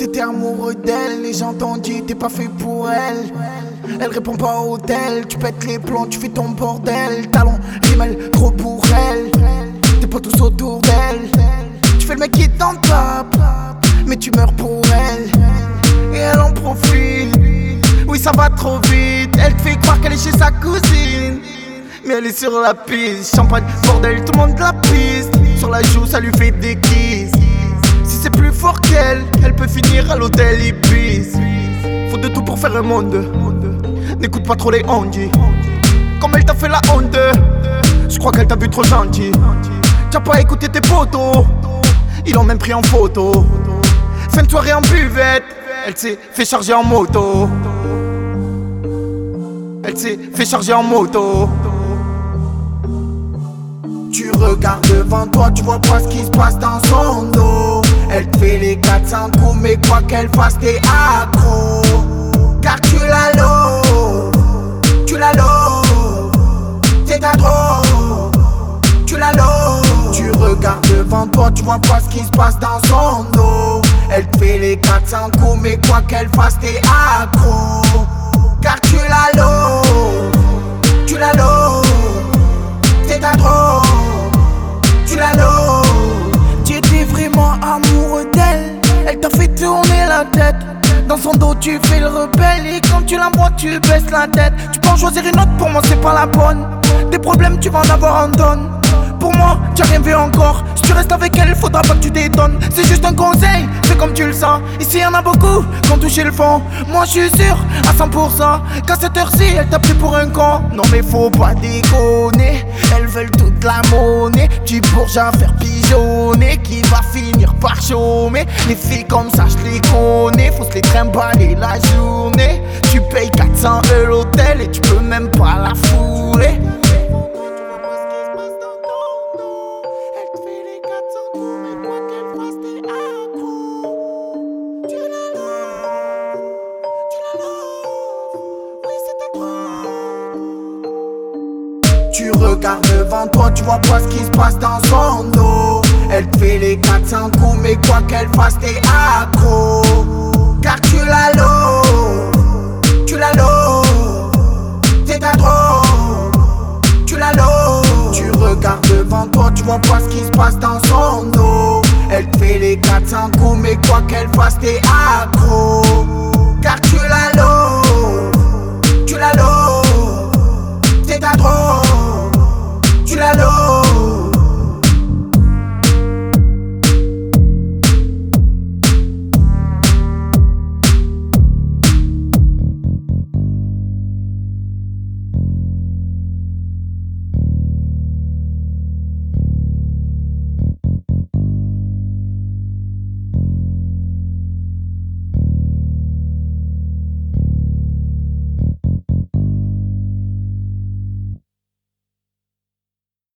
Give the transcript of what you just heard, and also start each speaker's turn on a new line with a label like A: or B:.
A: t'es amoureux d'elle, les gens t'ont dit t'es pas fait pour elle. Elle répond pas au tel, tu pètes les plombs, tu fais ton bordel. Talon, rimel, trop pour elle. T'es pas tous autour d'elle. Tu fais le mec qui t'en tape, mais tu meurs pour elle. Et elle en profite, oui ça va trop vite. Elle te fait croire qu'elle est chez sa cousine, mais elle est sur la piste. Champagne, bordel, tout le monde la piste. Sur la joue, ça lui fait des kisses. Si c'est plus fort qu'elle, elle peut finir à l'hôtel Ibis. Faut de tout pour faire un monde. N'écoute pas trop les ondis. Comme elle t'a fait la honte, je crois qu'elle t'a vu trop gentil. T'as pas écouté tes potos, ils l'ont même pris en photo. Fin de soirée en buvette, elle s'est fait charger en moto. Elle s'est fait charger en moto. Tu regardes devant toi, tu vois pas ce qui se passe dans son dos. Elle te fait les 400 coups, mais quoi qu'elle fasse, t'es accro. Car tu la loves, tu la loves, c'est ta drogue, tu la loves. Tu regardes devant toi, tu vois pas ce qui se passe dans son dos. Elle te fait les 400 coups, mais quoi qu'elle fasse, t'es accro. Car tu la loves, tu la loves, c'est ta drogue, tu la loves. Tu étais vraiment amoureux d'elle, elle t'a fait tourner la tête. Dans son dos tu fais le rebelle et quand tu la vois tu baisses la tête. Tu peux en choisir une autre, pour moi c'est pas la bonne. Des problèmes tu vas en avoir en tonne. Pour moi tu as rien vu encore. Si tu restes avec elle faudra pas que tu t'étonnes. C'est juste un conseil, fais comme tu le sens. Ici y'en a beaucoup qui ont touché le fond. Moi je suis sûr à 100% qu'à cette heure-ci elle t'a pris pour un con. Non mais faut pas déconner, elles veulent toute la monnaie. Du bourgeois à faire pigeonner qui va finir par chômer. Les filles comme ça je les connais, faut se les trimballer la journée. Tu payes 400 € l'hôtel et tu peux même pas la fourrer. Tu regardes devant toi, tu vois pas ce qui se passe dans son dos. Elle te fait les 400 coups, mais quoi qu'elle fasse, t'es accro. Car tu la loves, tu la loves, c'est ta drogue, tu la loves. Tu regardes devant toi, tu vois pas ce qui se passe dans son dos. Elle te fait les 400 coups, mais quoi qu'elle fasse, t'es accro.